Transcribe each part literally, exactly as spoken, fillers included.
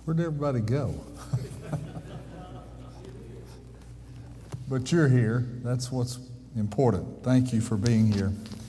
Where'd everybody go? But you're here. That's what's important. Thank you for being here.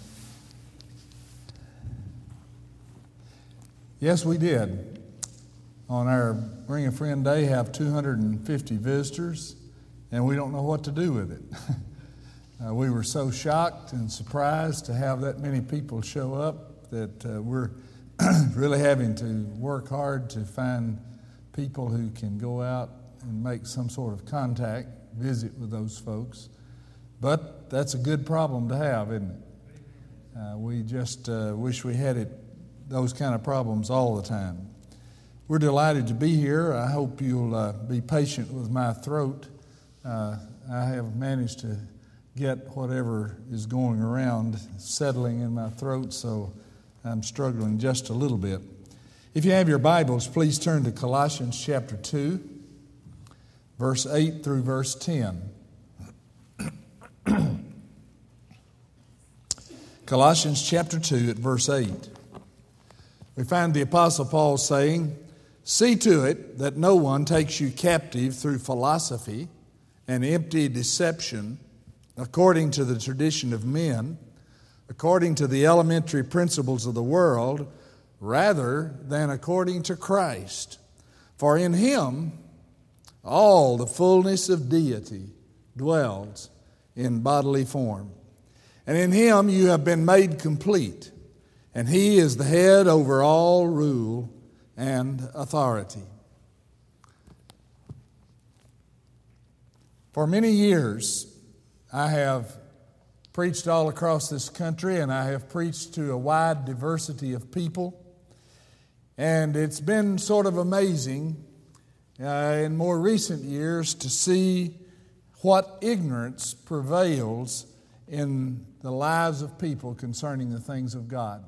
Yes, we did. On our Bring a Friend Day, have two hundred fifty visitors, and we don't know what to do with it. uh, we were so shocked and surprised to have that many people show up that uh, we're really having to work hard to find people who can go out and make some sort of contact, visit with those folks. But that's a good problem to have, isn't it? Uh, we just uh, wish we had it, those kind of problems all the time. We're delighted to be here. I hope you'll uh, be patient with my throat. Uh, I have managed to get whatever is going around settling in my throat, so I'm struggling just a little bit. If you have your Bibles, please turn to Colossians chapter two, verse eight through verse ten. Colossians chapter two at verse eight. We find the Apostle Paul saying, "See to it that no one takes you captive through philosophy and empty deception, according to the tradition of men, according to the elementary principles of the world, rather than according to Christ. For in Him all the fullness of deity dwells in bodily form. And in Him you have been made complete, and He is the head over all rule and authority." For many years, I have preached all across this country, and I have preached to a wide diversity of people. And it's been sort of amazing uh, in more recent years to see what ignorance prevails in the lives of people concerning the things of God.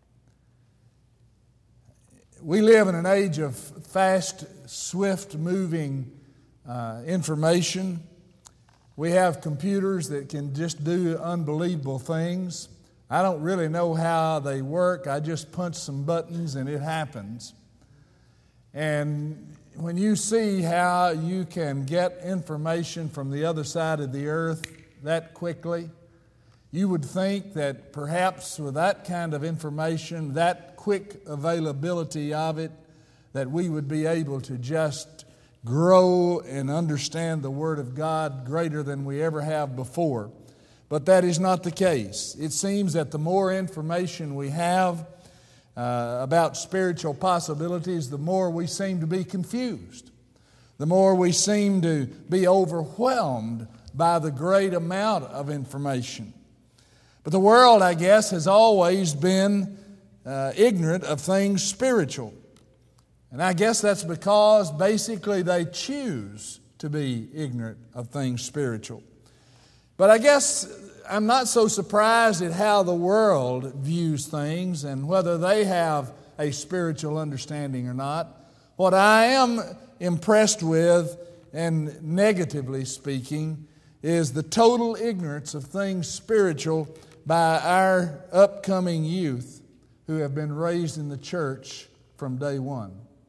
We live in an age of fast, swift-moving uh, information. We have computers that can just do unbelievable things. I don't really know how they work. I just punch some buttons and it happens. And when you see how you can get information from the other side of the earth that quickly, you would think that perhaps with that kind of information, that quick availability of it, that we would be able to just grow and understand the Word of God greater than we ever have before. But that is not the case. It seems that the more information we have uh, about spiritual possibilities, the more we seem to be confused. The more we seem to be overwhelmed by the great amount of information. But the world, I guess, has always been uh, ignorant of things spiritual. And I guess that's because basically they choose to be ignorant of things spiritual. But I guess I'm not so surprised at how the world views things and whether they have a spiritual understanding or not. What I am impressed with, and negatively speaking, is the total ignorance of things spiritual by our upcoming youth who have been raised in the church from day one.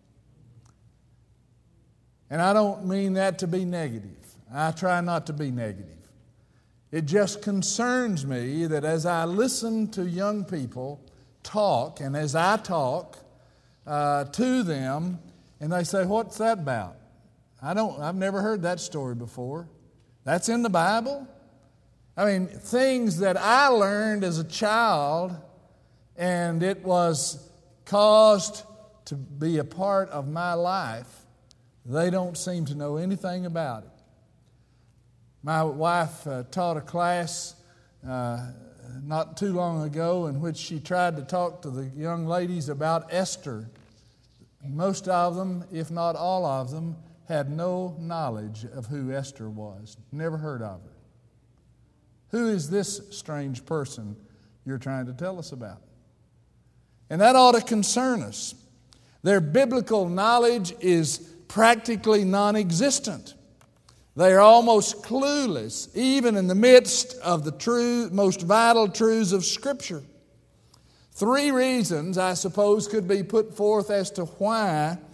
And I don't mean that to be negative. I try not to be negative. It just concerns me that as I listen to young people talk, and as I talk uh, to them, and they say, "What's that about?" I don't, I've never heard that story before. That's in the Bible? I mean, things that I learned as a child, and it was caused to be a part of my life, they don't seem to know anything about it. My wife uh, taught a class uh, not too long ago in which she tried to talk to the young ladies about Esther. Most of them, if not all of them, had no knowledge of who Esther was. Never heard of her. Who is this strange person you're trying to tell us about? And that ought to concern us. Their biblical knowledge is practically non-existent. They are almost clueless, even in the midst of the true, most vital truths of Scripture. Three reasons, I suppose, could be put forth as to why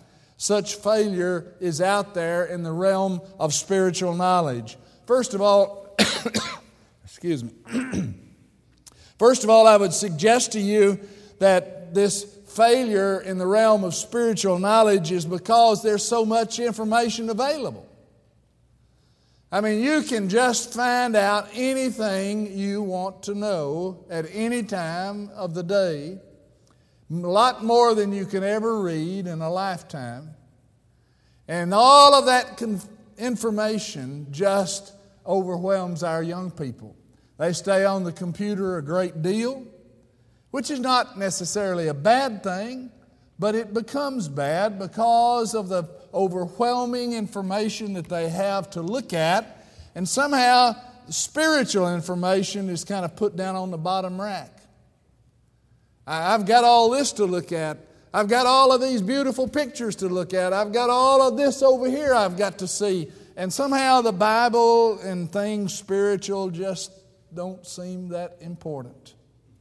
such failure is out there in the realm of spiritual knowledge. First of all, excuse me. First of all, I would suggest to you that this failure in the realm of spiritual knowledge is because there's so much information available. I mean, you can just find out anything you want to know at any time of the day, a lot more than you can ever read in a lifetime. And all of that conf- information just overwhelms our young people. They stay on the computer a great deal, which is not necessarily a bad thing, but it becomes bad because of the overwhelming information that they have to look at, and somehow spiritual information is kind of put down on the bottom rack. I've got all this to look at. I've got all of these beautiful pictures to look at. I've got all of this over here I've got to see. And somehow the Bible and things spiritual just don't seem that important.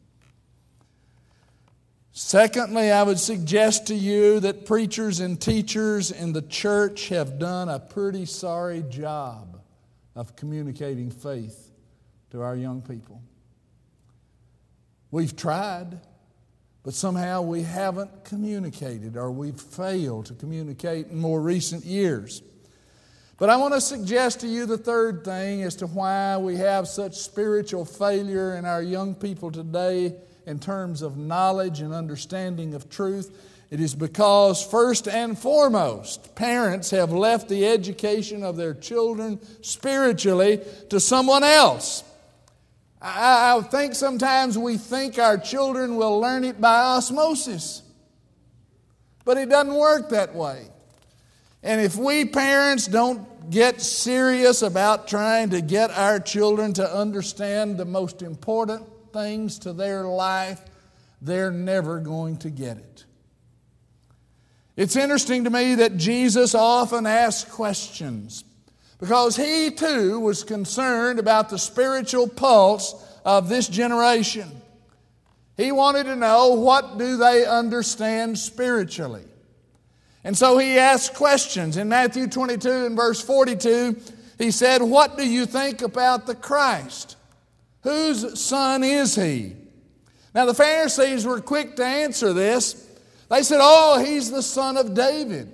Secondly, I would suggest to you that preachers and teachers in the church have done a pretty sorry job of communicating faith to our young people. We've tried, but somehow we haven't communicated, or we've failed to communicate in more recent years. But I want to suggest to you the third thing as to why we have such spiritual failure in our young people today in terms of knowledge and understanding of truth. It is because, first and foremost, parents have left the education of their children spiritually to someone else. I, I think sometimes we think our children will learn it by osmosis, but it doesn't work that way. And if we parents don't get serious about trying to get our children to understand the most important things to their life, they're never going to get it. It's interesting to me that Jesus often asked questions because he too was concerned about the spiritual pulse of this generation. He wanted to know, what do they understand spiritually? And so he asked questions. In Matthew twenty-two and verse forty-two, he said, "What do you think about the Christ? Whose son is he?" Now the Pharisees were quick to answer this. They said, "Oh, he's the son of David."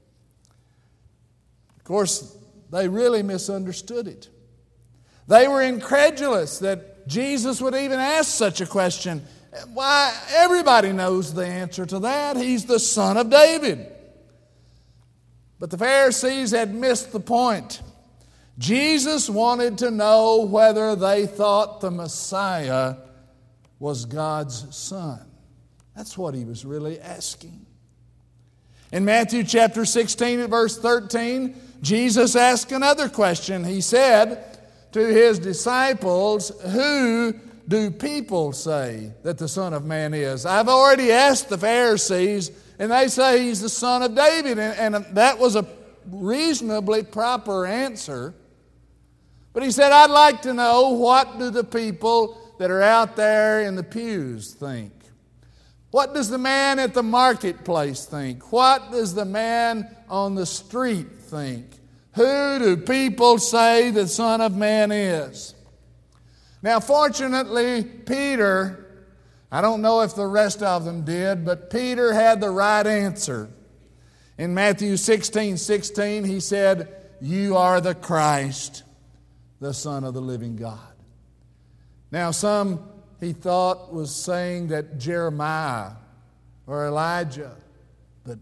Of course, they really misunderstood it. They were incredulous that Jesus would even ask such a question. Why, everybody knows the answer to that. He's the son of David. But the Pharisees had missed the point. Jesus wanted to know whether they thought the Messiah was God's son. That's what he was really asking. In Matthew chapter sixteen at verse thirteen, Jesus asked another question. He said to his disciples, "Who do people say that the Son of Man is?" I've already asked the Pharisees, and they say he's the son of David. And, and that was a reasonably proper answer. But he said, "I'd like to know, what do the people that are out there in the pews think? What does the man at the marketplace think? What does the man on the street think? Who do people say the Son of Man is?" Now, fortunately, Peter, I don't know if the rest of them did, but Peter had the right answer. In Matthew sixteen sixteen, he said, "You are the Christ, the Son of the living God." Now, some he thought was saying that Jeremiah or Elijah, but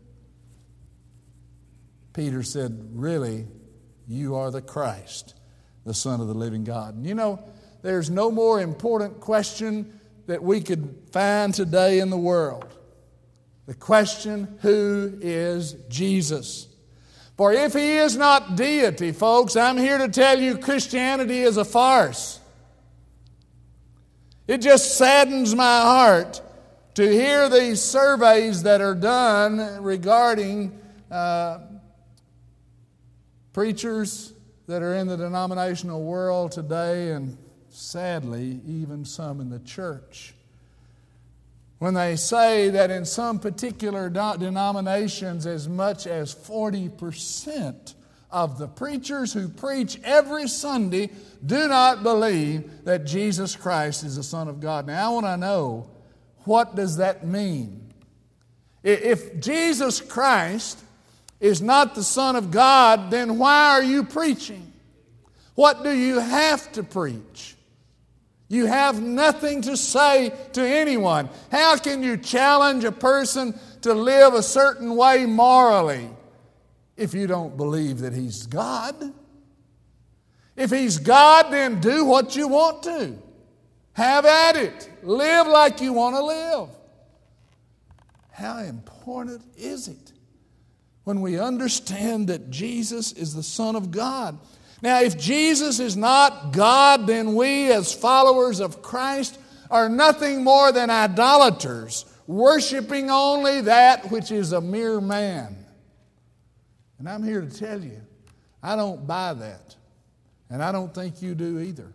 Peter said, "Really, you are the Christ, the Son of the living God." And you know, there's no more important question that we could find today in the world. The question, who is Jesus? For if he is not deity, folks, I'm here to tell you Christianity is a farce. It just saddens my heart to hear these surveys that are done regarding uh, preachers that are in the denominational world today, and sadly, even some in the church, when they say that in some particular denominations as much as forty percent of the preachers who preach every Sunday do not believe that Jesus Christ is the Son of God. Now I want to know, what does that mean? If Jesus Christ is not the Son of God, then why are you preaching? What do you have to preach? You have nothing to say to anyone. How can you challenge a person to live a certain way morally if you don't believe that He's God? If He's God, then do what you want to. Have at it. Live like you want to live. How important is it when we understand that Jesus is the Son of God? Now, if Jesus is not God, then we as followers of Christ are nothing more than idolaters, worshiping only that which is a mere man. And I'm here to tell you, I don't buy that. And I don't think you do either.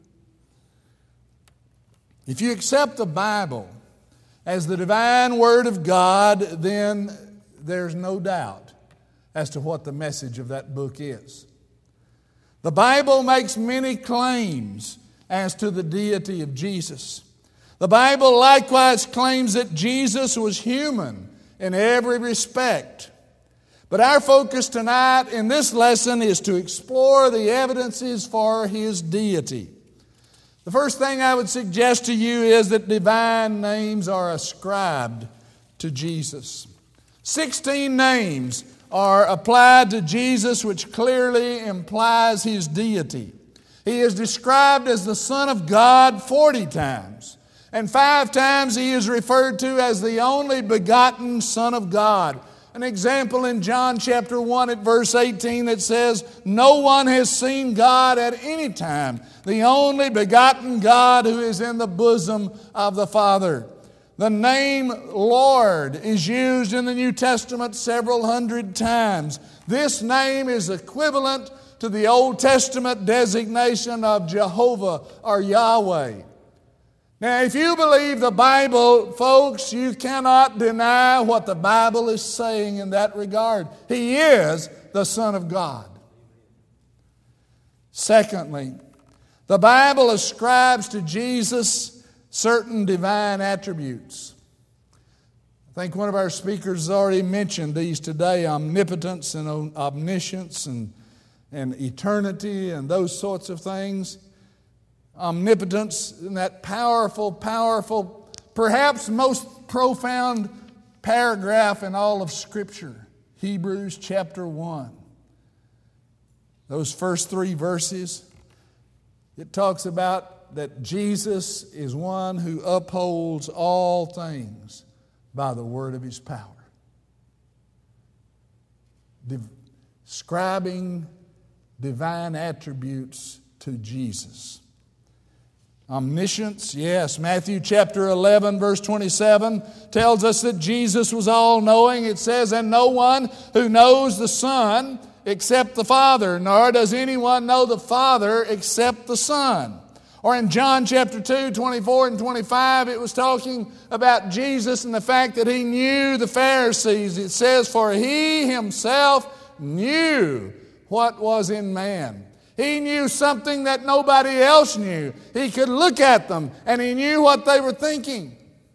If you accept the Bible as the divine Word of God, then there's no doubt as to what the message of that book is. The Bible makes many claims as to the deity of Jesus. The Bible likewise claims that Jesus was human in every respect. But our focus tonight in this lesson is to explore the evidences for His deity. The first thing I would suggest to you is that divine names are ascribed to Jesus. Sixteen names are applied to Jesus, which clearly implies His deity. He is described as the Son of God forty times, and five times He is referred to as the only begotten Son of God. An example in John chapter one at verse eighteen that says, "No one has seen God at any time, the only begotten God who is in the bosom of the Father." The name Lord is used in the New Testament several hundred times. This name is equivalent to the Old Testament designation of Jehovah or Yahweh. Now, if you believe the Bible, folks, you cannot deny what the Bible is saying in that regard. He is the Son of God. Secondly, the Bible ascribes to Jesus certain divine attributes. I think one of our speakers has already mentioned these today: omnipotence and omniscience and, and eternity and those sorts of things. Omnipotence, in that powerful, powerful, perhaps most profound paragraph in all of Scripture, Hebrews chapter one. Those first three verses, it talks about that Jesus is one who upholds all things by the word of His power. Describing divine attributes to Jesus. Omniscience, yes. Matthew chapter eleven, verse twenty-seven tells us that Jesus was all-knowing. It says, "And no one who knows the Son except the Father, nor does anyone know the Father except the Son." Or in John chapter two, twenty-four and twenty-five, it was talking about Jesus and the fact that He knew the Pharisees. It says, "For He Himself knew what was in man." He knew something that nobody else knew. He could look at them and He knew what they were thinking.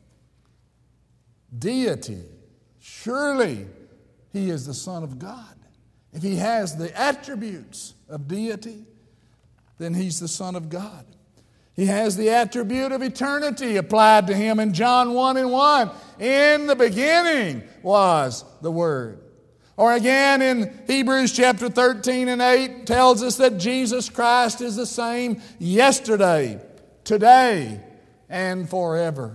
Deity. Surely He is the Son of God. If He has the attributes of deity, then He's the Son of God. He has the attribute of eternity applied to Him in John one and one. In the beginning was the Word. Or again in Hebrews chapter thirteen and eight tells us that Jesus Christ is the same yesterday, today, and forever.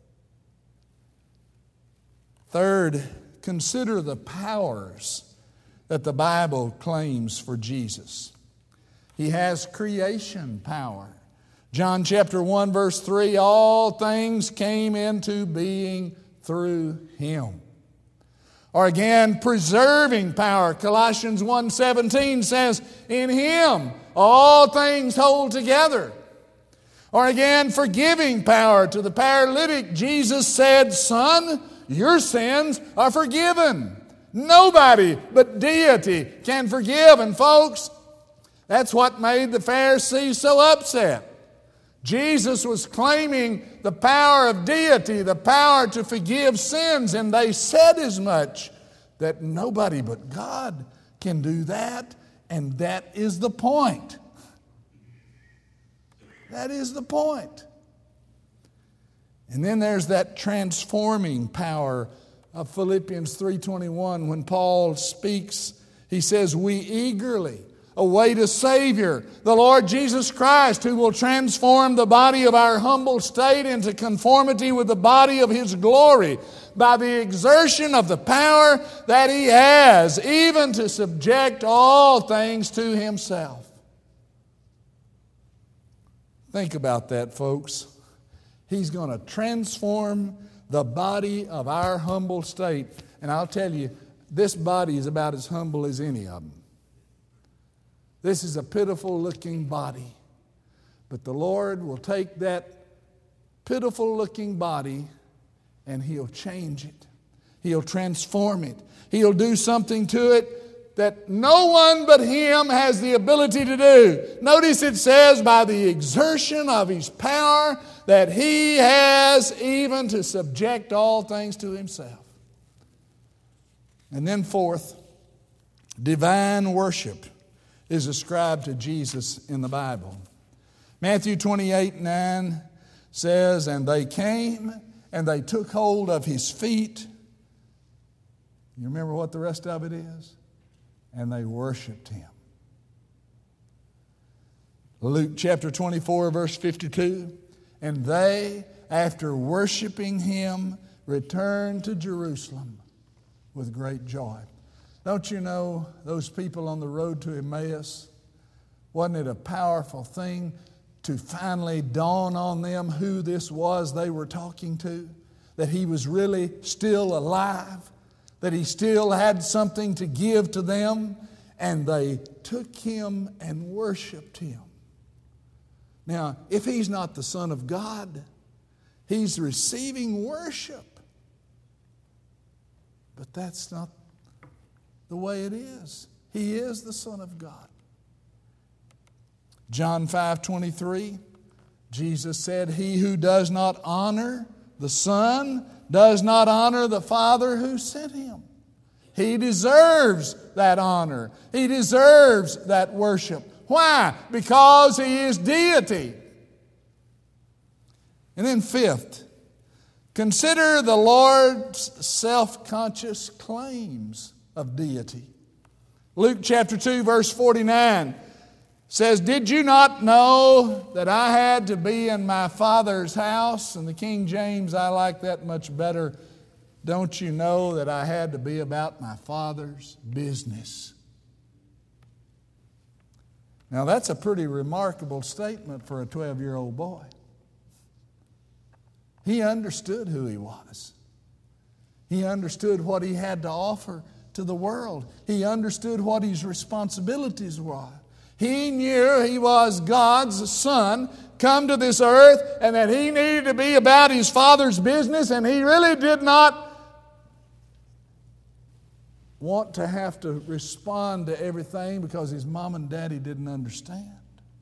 Third, consider the powers that the Bible claims for Jesus. He has creation power. John chapter one verse three, "All things came into being through Him." Or again, preserving power. Colossians one seventeen says, "In Him all things hold together." Or again, forgiving power. To the paralytic, Jesus said, "Son, your sins are forgiven." Nobody but deity can forgive. And folks, that's what made the Pharisees so upset. Jesus was claiming the power of deity, the power to forgive sins, and they said as much, that nobody but God can do that, and that is the point. That is the point. And then there's that transforming power of Philippians three twenty-one. When Paul speaks, he says, "We eagerly await a Savior, the Lord Jesus Christ, who will transform the body of our humble state into conformity with the body of His glory by the exertion of the power that He has, even to subject all things to Himself." Think about that, folks. He's going to transform the body of our humble state. And I'll tell you, this body is about as humble as any of them. This is a pitiful looking body. But the Lord will take that pitiful looking body and He'll change it. He'll transform it. He'll do something to it that no one but Him has the ability to do. Notice it says, by the exertion of His power that He has, even to subject all things to Himself. And then fourth, divine worship is ascribed to Jesus in the Bible. Matthew twenty-eight nine says, "And they came and they took hold of His feet." You remember what the rest of it is? "And they worshiped Him." Luke chapter twenty-four verse fifty-two, "And they, after worshiping Him, returned to Jerusalem with great joy." Don't you know those people on the road to Emmaus? Wasn't it a powerful thing to finally dawn on them who this was they were talking to? That He was really still alive? That He still had something to give to them? And they took Him and worshiped Him. Now, if He's not the Son of God, He's receiving worship. But that's not the way it is. He is the Son of God. John five twenty-three, Jesus said, "He who does not honor the Son does not honor the Father who sent Him." He deserves that honor. He deserves that worship. Why? Because He is deity. And then fifth, consider the Lord's self-conscious claims of deity. Luke chapter two verse forty-nine says, "Did you not know that I had to be in my Father's house?" And the King James, I like that much better. "Don't you know that I had to be about my Father's business?" Now that's a pretty remarkable statement for a twelve-year-old boy. He understood who he was. He understood what he had to offer to the world. He understood what his responsibilities were. He knew he was God's Son, come to this earth, and that He needed to be about His Father's business, and He really did not want to have to respond to everything because His mom and daddy didn't understand.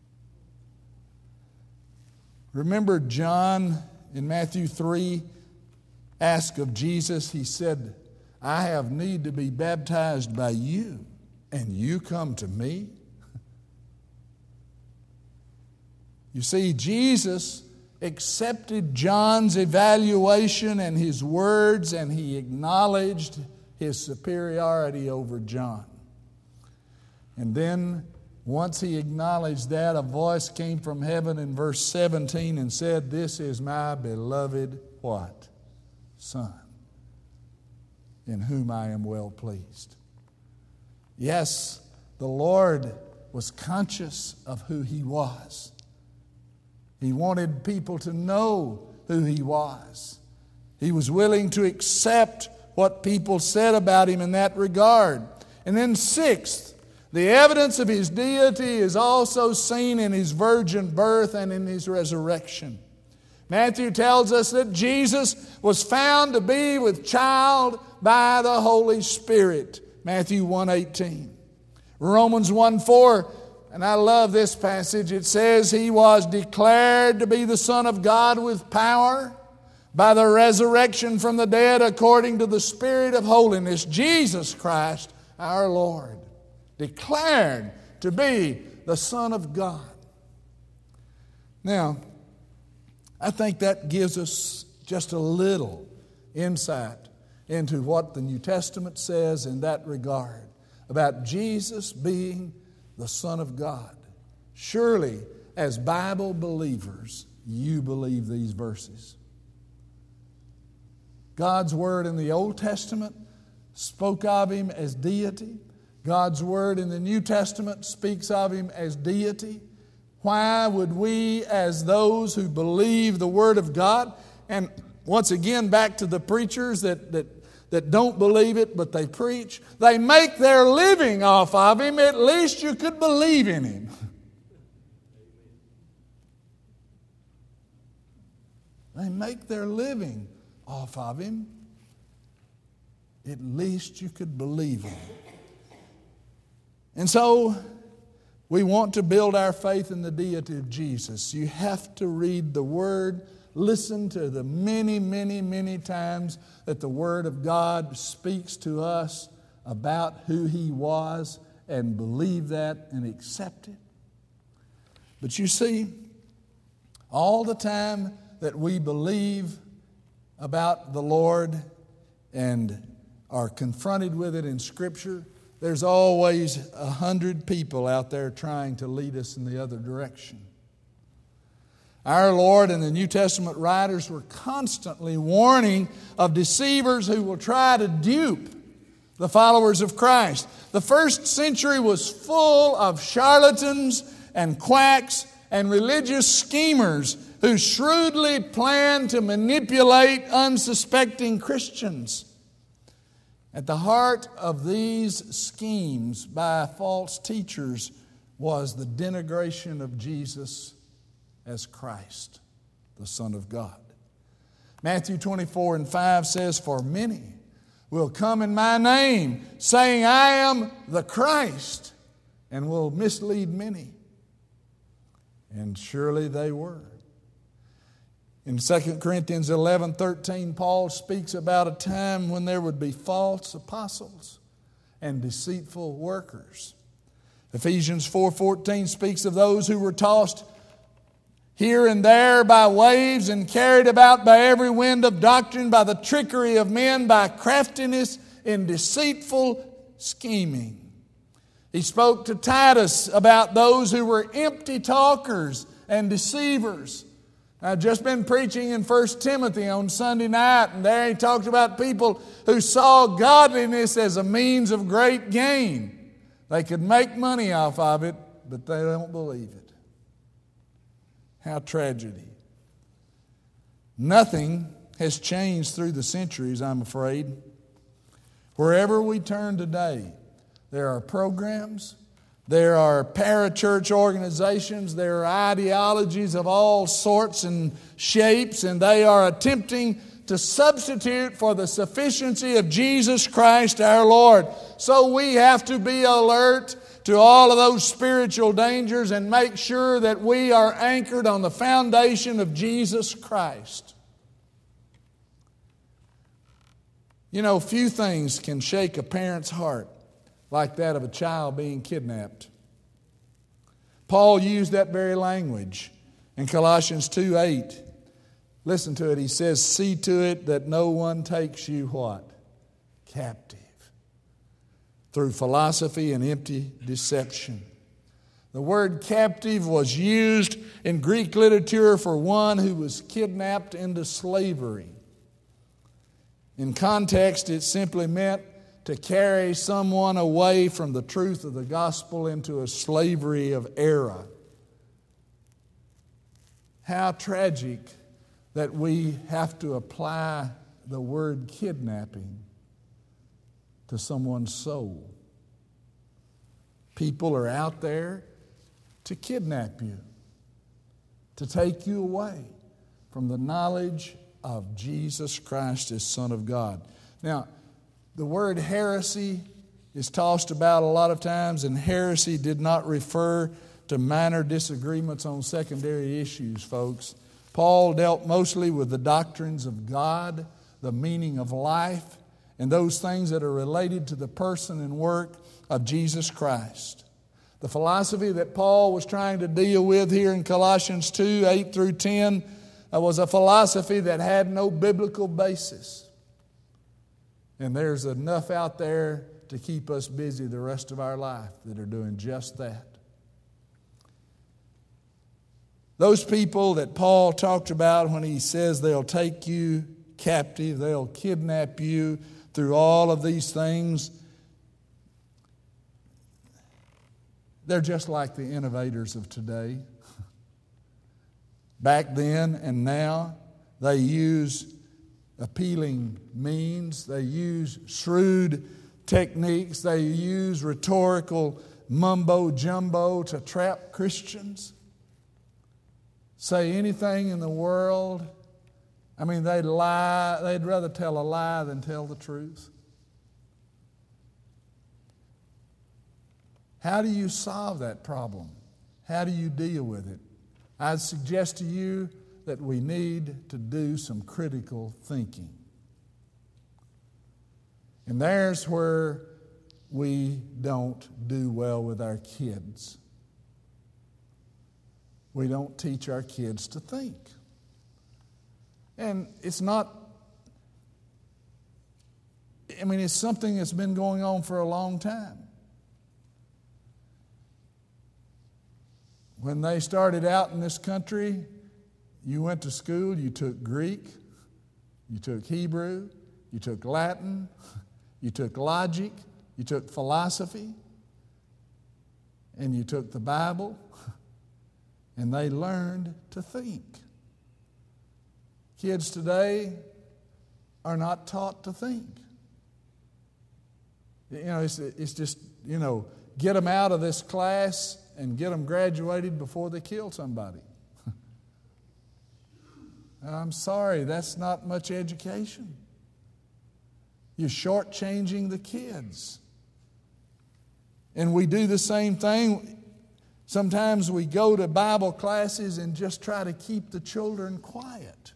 Remember John in Matthew three asked of Jesus, he said, "I have need to be baptized by you, and you come to me?" You see, Jesus accepted John's evaluation and his words, and He acknowledged his superiority over John. And then, once He acknowledged that, a voice came from heaven in verse seventeen and said, "This is my beloved," what? "Son, in whom I am well pleased." Yes, the Lord was conscious of who He was. He wanted people to know who He was. He was willing to accept what people said about Him in that regard. And then sixth, The evidence of His deity is also seen in His virgin birth and in His resurrection. Matthew tells us that Jesus was found to be with child by the Holy Spirit. Matthew one eighteen. Romans one four, and I love this passage. It says, He was declared to be the Son of God with power by the resurrection from the dead according to the Spirit of holiness, Jesus Christ our Lord. Declared to be the Son of God. Now, I think that gives us just a little insight into what the New Testament says in that regard about Jesus being the Son of God. Surely, as Bible believers, you believe these verses. God's Word in the Old Testament spoke of Him as deity. God's Word in the New Testament speaks of Him as deity. Why would we, as those who believe the Word of God, and once again back to the preachers that, that, that don't believe it but they preach, they make their living off of Him, at least you could believe in Him. They make their living off of Him, at least you could believe in Him. And so, we want to build our faith in the deity of Jesus. You have to read the Word, listen to the many, many, many times that the Word of God speaks to us about who He was, and believe that and accept it. But you see, all the time that we believe about the Lord and are confronted with it in Scripture, there's always a hundred people out there trying to lead us in the other direction. Our Lord and the New Testament writers were constantly warning of deceivers who will try to dupe the followers of Christ. The first century was full of charlatans and quacks and religious schemers who shrewdly planned to manipulate unsuspecting Christians. At the heart of these schemes by false teachers was the denigration of Jesus as Christ, the Son of God. Matthew twenty-four and five says, For many will come in my name, saying, I am the Christ, and will mislead many. And surely they were. In Second Corinthians eleven thirteen, Paul speaks about a time when there would be false apostles and deceitful workers. Ephesians four fourteen speaks of those who were tossed here and there by waves and carried about by every wind of doctrine, by the trickery of men, by craftiness in deceitful scheming. He spoke to Titus about those who were empty talkers and deceivers. I've just been preaching in First Timothy on Sunday night, and there he talks about people who saw godliness as a means of great gain. They could make money off of it, but they don't believe it. How tragedy. Nothing has changed through the centuries, I'm afraid. Wherever we turn today, there are programs, there are parachurch organizations, there are ideologies of all sorts and shapes, and they are attempting to substitute for the sufficiency of Jesus Christ our Lord. So we have to be alert to all of those spiritual dangers and make sure that we are anchored on the foundation of Jesus Christ. You know, few things can shake a parent's heart like that of a child being kidnapped. Paul used that very language in Colossians two eight. Listen to it. He says, see to it that no one takes you what? Captive. Through philosophy and empty deception. The word captive was used in Greek literature for one who was kidnapped into slavery. In context, it simply meant to carry someone away from the truth of the gospel into a slavery of error. How tragic that we have to apply the word kidnapping to someone's soul. People are out there to kidnap you, to take you away from the knowledge of Jesus Christ as Son of God. Now, the word heresy is tossed about a lot of times, and heresy did not refer to minor disagreements on secondary issues, folks. Paul dealt mostly with the doctrines of God, the meaning of life, and those things that are related to the person and work of Jesus Christ. The philosophy that Paul was trying to deal with here in Colossians two, eight through ten, was a philosophy that had no biblical basis. And there's enough out there to keep us busy the rest of our life that are doing just that. Those people that Paul talked about when he says they'll take you captive, they'll kidnap you through all of these things, they're just like the innovators of today. Back then and now, they use appealing means, they use shrewd techniques, they use rhetorical mumbo-jumbo to trap Christians. Say anything in the world. I mean, they'd lie, they'd rather tell a lie than tell the truth. How do you solve that problem? How do you deal with it? I'd suggest to you that we need to do some critical thinking. And there's where we don't do well with our kids. We don't teach our kids to think. And it's not, I mean, it's something that's been going on for a long time. When they started out in this country, you went to school, you took Greek, you took Hebrew, you took Latin, you took logic, you took philosophy, and you took the Bible, and they learned to think. Kids today are not taught to think. You know, it's, it's just, you know, get them out of this class and get them graduated before they kill somebody. I'm sorry, that's not much education. You're shortchanging the kids. And we do the same thing. Sometimes we go to Bible classes and just try to keep the children quiet.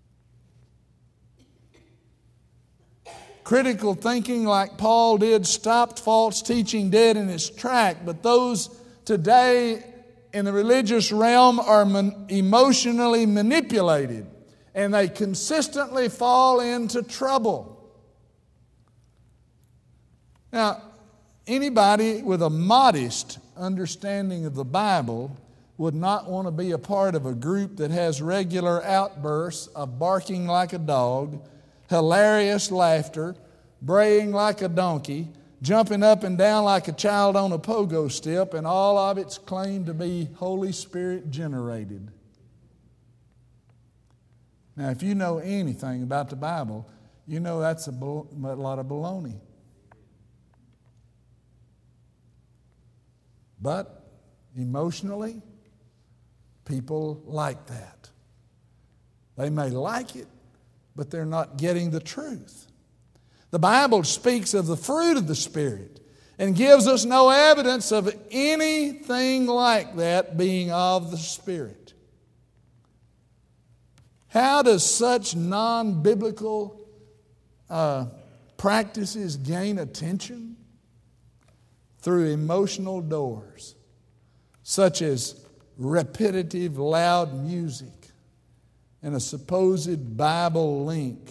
Critical thinking, like Paul did, stopped false teaching dead in its track. But those today in the religious realm are man- emotionally manipulated, and they consistently fall into trouble. Now, anybody with a modest understanding of the Bible would not want to be a part of a group that has regular outbursts of barking like a dog, hilarious laughter, braying like a donkey, jumping up and down like a child on a pogo stick, and all of it's claimed to be Holy Spirit generated. Now, if you know anything about the Bible, you know that's a, a lot of baloney. But emotionally, people like that. They may like it, but they're not getting the truth. The Bible speaks of the fruit of the Spirit and gives us no evidence of anything like that being of the Spirit. How does such non-biblical uh, practices gain attention? Through emotional doors, such as repetitive loud music and a supposed Bible link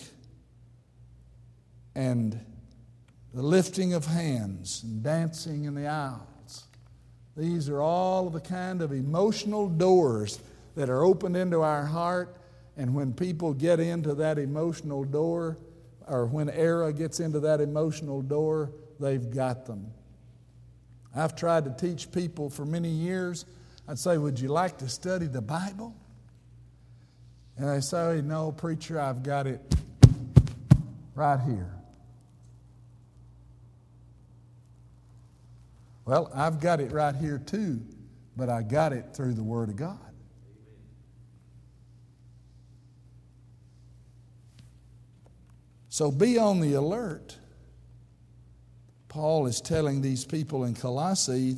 and the lifting of hands and dancing in the aisles. These are all of the kind of emotional doors that are opened into our heart, and when people get into that emotional door, or when error gets into that emotional door, they've got them. I've tried to teach people for many years. I'd say, would you like to study the Bible? And they say, no, preacher, I've got it right here. Well, I've got it right here too, but I got it through the Word of God. So be on the alert. Paul is telling these people in Colossae,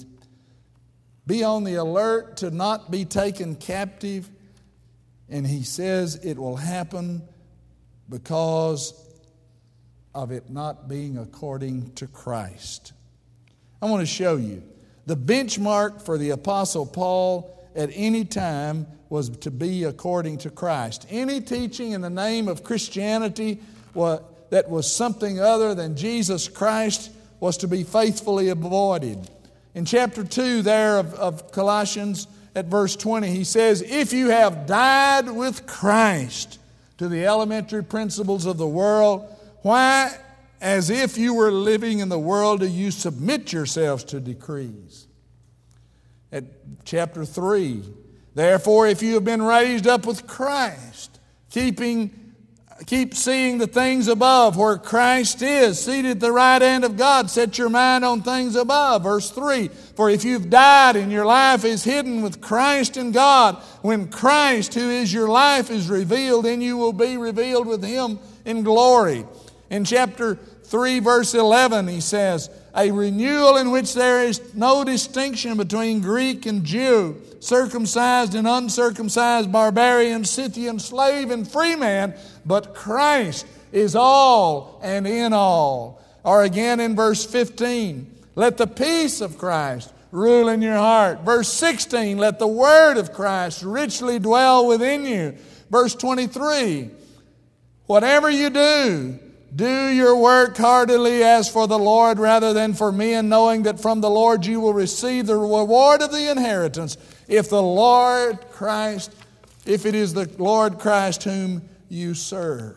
be on the alert to not be taken captive. And he says it will happen because of it not being according to Christ. I want to show you. The benchmark for the Apostle Paul at any time was to be according to Christ. Any teaching in the name of Christianity that was something other than Jesus Christ was to be faithfully avoided. In chapter two there of, of Colossians at verse twenty, he says, if you have died with Christ to the elementary principles of the world, why, as if you were living in the world, do you submit yourselves to decrees? At chapter three, therefore, if you have been raised up with Christ, keeping Keep seeing the things above where Christ is, seated at the right hand of God. Set your mind on things above. Verse three, for if you've died and your life is hidden with Christ in God, when Christ, who is your life, is revealed, then you will be revealed with Him in glory. In chapter three, verse eleven, he says, a renewal in which there is no distinction between Greek and Jew, circumcised and uncircumcised, barbarian, Scythian, slave and free man, but Christ is all and in all. Or again in verse fifteen, let the peace of Christ rule in your heart. Verse sixteen, let the word of Christ richly dwell within you. Verse twenty-three, whatever you do, do your work heartily as for the Lord rather than for men, knowing that from the Lord you will receive the reward of the inheritance, if the Lord Christ, if it is the Lord Christ whom you serve.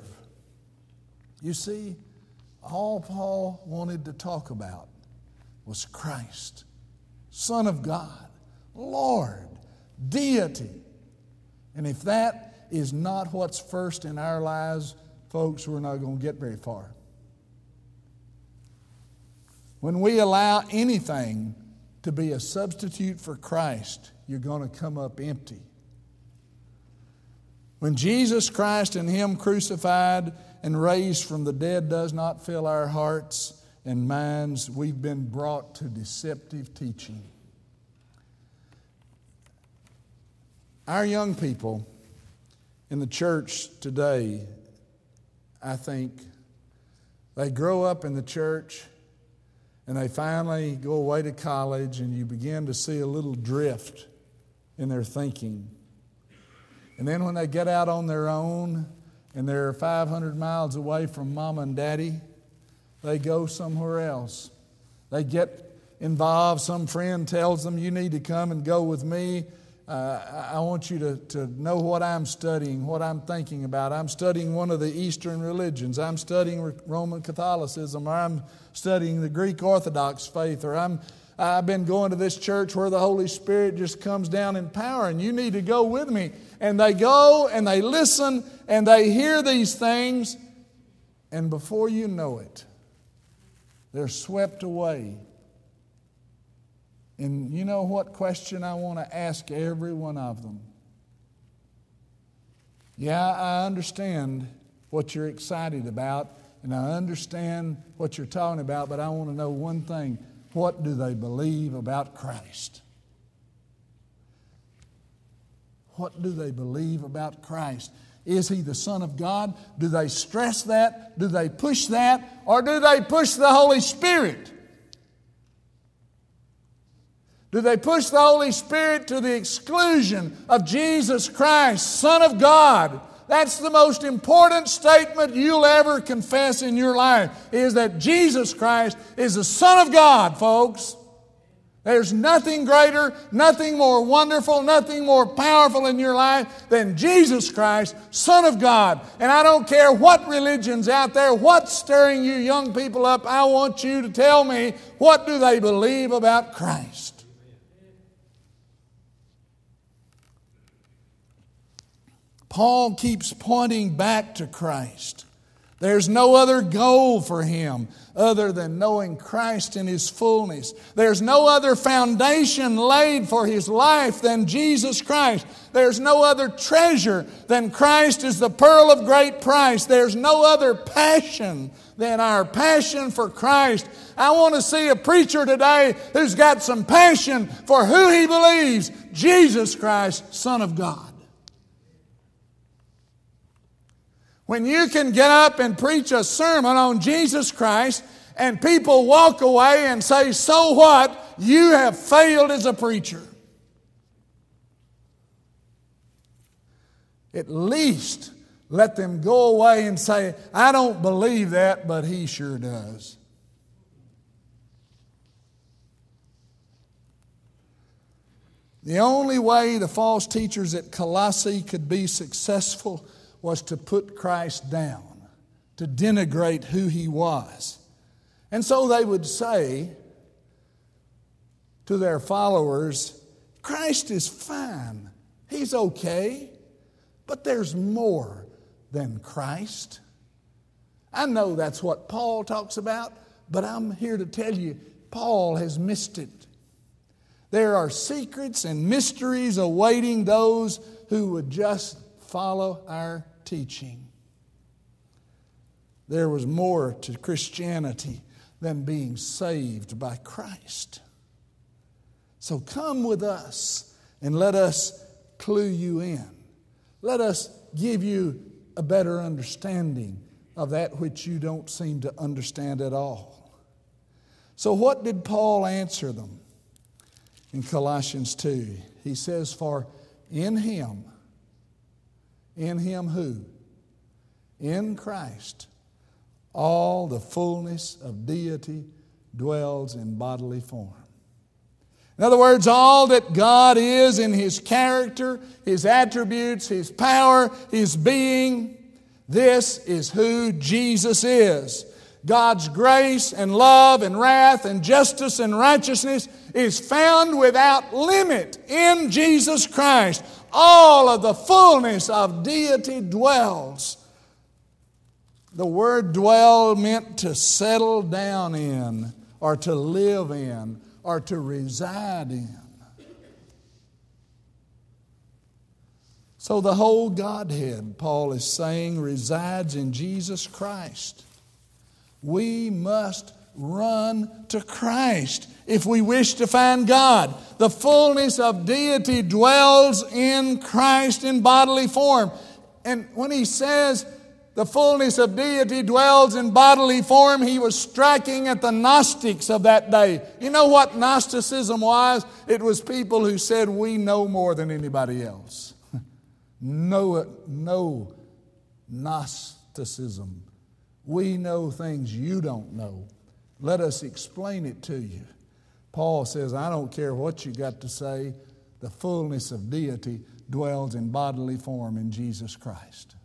You see, all Paul wanted to talk about was Christ, Son of God, Lord, deity. And if that is not what's first in our lives, folks, we're not going to get very far. When we allow anything to be a substitute for Christ, you're going to come up empty. When Jesus Christ and Him crucified and raised from the dead does not fill our hearts and minds, we've been brought to deceptive teaching. Our young people in the church today, I think, they grow up in the church and they finally go away to college, and you begin to see a little drift in their thinking. And then when they get out on their own and they're five hundred miles away from mom and daddy, they go somewhere else. They get involved. Some friend tells them, you need to come and go with me. Uh, I want you to, to know what I'm studying, what I'm thinking about. I'm studying one of the Eastern religions. I'm studying Roman Catholicism, or I'm studying the Greek Orthodox faith, or I'm, I've been going to this church where the Holy Spirit just comes down in power, and you need to go with me. And they go and they listen and they hear these things, and before you know it, they're swept away. And you know what question I want to ask every one of them? Yeah, I understand what you're excited about, and I understand what you're talking about, but I want to know one thing. What do they believe about Christ? What do they believe about Christ? Is He the Son of God? Do they stress that? Do they push that? Or do they push the Holy Spirit? Do they push the Holy Spirit to the exclusion of Jesus Christ, Son of God? That's the most important statement you'll ever confess in your life, is that Jesus Christ is the Son of God, folks. There's nothing greater, nothing more wonderful, nothing more powerful in your life than Jesus Christ, Son of God. And I don't care what religion's out there, what's stirring you young people up, I want you to tell me, what do they believe about Christ? Paul keeps pointing back to Christ. There's no other goal for him other than knowing Christ in His fullness. There's no other foundation laid for his life than Jesus Christ. There's no other treasure than Christ is the pearl of great price. There's no other passion than our passion for Christ. I want to see a preacher today who's got some passion for who he believes, Jesus Christ, Son of God. When you can get up and preach a sermon on Jesus Christ and people walk away and say, so what? You have failed as a preacher. At least let them go away and say, I don't believe that, but he sure does. The only way the false teachers at Colossae could be successful was to put Christ down, to denigrate who He was. And so they would say to their followers, Christ is fine, He's okay, but there's more than Christ. I know that's what Paul talks about, but I'm here to tell you, Paul has missed it. There are secrets and mysteries awaiting those who would just follow our teaching. There was more to Christianity than being saved by Christ. So come with us and let us clue you in. Let us give you a better understanding of that which you don't seem to understand at all. So what did Paul answer them? In Colossians two, he says, for in Him, in Him who? In Christ, all the fullness of deity dwells in bodily form. In other words, all that God is in His character, His attributes, His power, His being, this is who Jesus is. God's grace and love and wrath and justice and righteousness is found without limit in Jesus Christ. All of the fullness of deity dwells. The word dwell meant to settle down in, or to live in, or to reside in. So the whole Godhead, Paul is saying, resides in Jesus Christ. We must run to Christ if we wish to find God. The fullness of deity dwells in Christ in bodily form. And when he says the fullness of deity dwells in bodily form, he was striking at the Gnostics of that day. You know what Gnosticism was? It was people who said, we know more than anybody else. no, no Gnosticism. We know things you don't know. Let us explain it to you. Paul says, I don't care what you got to say. The fullness of deity dwells in bodily form in Jesus Christ.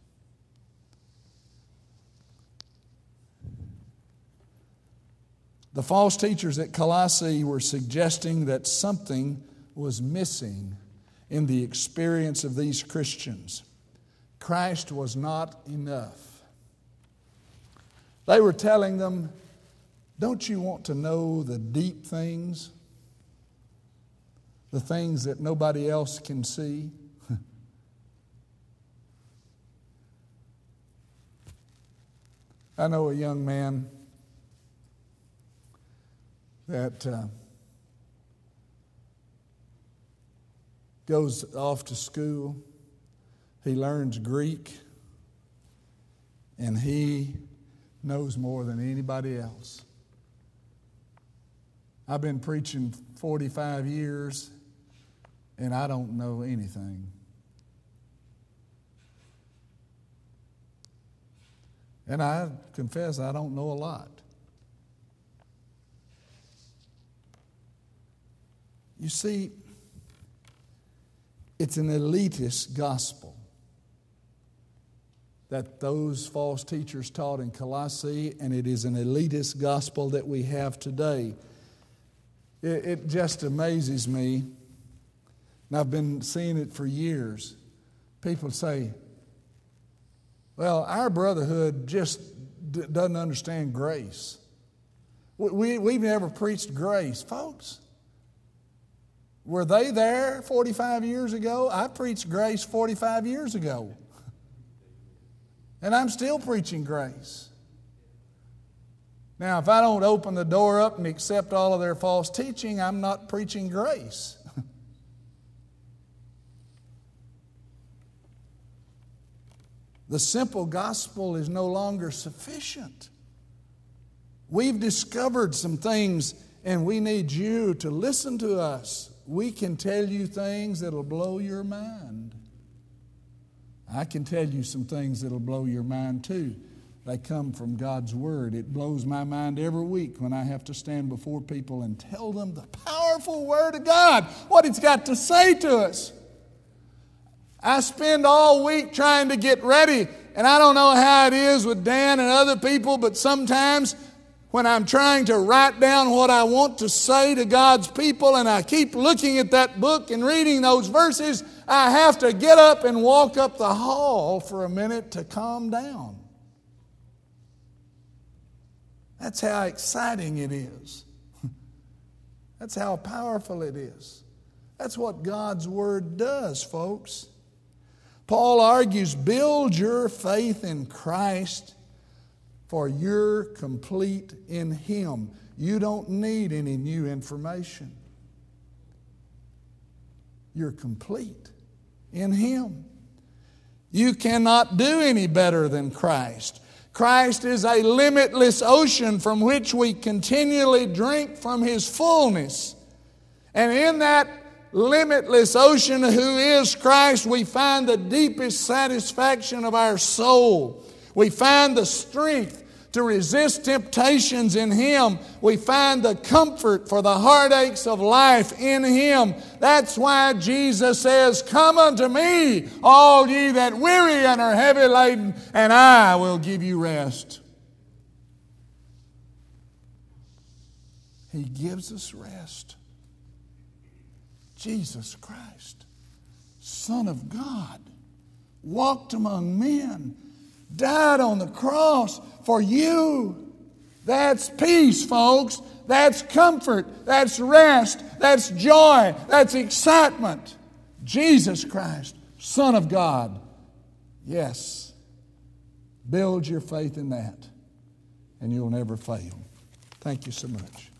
The false teachers at Colossae were suggesting that something was missing in the experience of these Christians. Christ was not enough. They were telling them, don't you want to know the deep things? The things that nobody else can see? I know a young man that uh, goes off to school. He learns Greek, and he knows more than anybody else. I've been preaching forty-five years, and I don't know anything. And I confess I don't know a lot. You see, it's an elitist gospel that those false teachers taught in Colossae, and it is an elitist gospel that we have today. It, it just amazes me, and I've been seeing it for years. People say, well, our brotherhood just d- doesn't understand grace. We, we, we've never preached grace. Folks, were they there forty-five years ago? I preached grace forty-five years ago. And I'm still preaching grace. Now, if I don't open the door up and accept all of their false teaching, I'm not preaching grace. The simple gospel is no longer sufficient. We've discovered some things, and we need you to listen to us. We can tell you things that'll blow your mind. I can tell you some things that'll blow your mind too. They come from God's Word. It blows my mind every week when I have to stand before people and tell them the powerful Word of God, what it's got to say to us. I spend all week trying to get ready, and I don't know how it is with Dan and other people, but sometimes when I'm trying to write down what I want to say to God's people and I keep looking at that book and reading those verses, I have to get up and walk up the hall for a minute to calm down. That's how exciting it is. That's how powerful it is. That's what God's Word does, folks. Paul argues, build your faith in Christ, for you're complete in Him. You don't need any new information. You're complete in Him. You cannot do any better than Christ. Christ is a limitless ocean from which we continually drink from His fullness. And in that limitless ocean who is Christ, we find the deepest satisfaction of our soul. We find the strength to resist temptations in Him. We find the comfort for the heartaches of life in Him. That's why Jesus says, come unto me, all ye that weary and are heavy laden, and I will give you rest. He gives us rest. Jesus Christ, Son of God, walked among men, died on the cross for you. That's peace, folks. That's comfort. That's rest. That's joy. That's excitement. Jesus Christ, Son of God. Yes. Build your faith in that, and you'll never fail. Thank you so much.